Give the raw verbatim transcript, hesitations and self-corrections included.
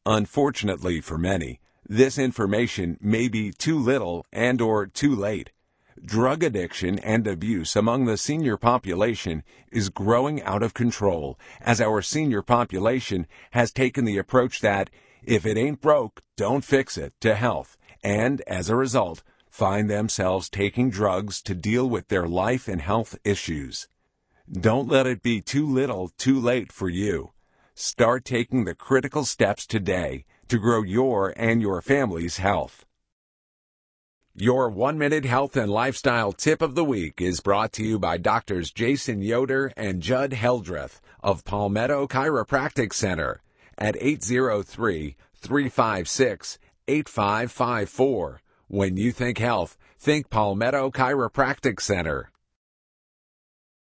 Unfortunately for many, this information may be too little and or too late. Drug addiction and abuse among the senior population is growing out of control as our senior population has taken the approach that if it ain't broke, don't fix it to health, and as a result, find themselves taking drugs to deal with their life and health issues. Don't let it be too little, too late for you. Start taking the critical steps today to grow your and your family's health. Your one-minute health and lifestyle tip of the week is brought to you by Doctors Jason Yoder and Judd Heldreth of Palmetto Chiropractic Center at eight zero three, three five six, eight five five four. When you think health, think Palmetto Chiropractic Center.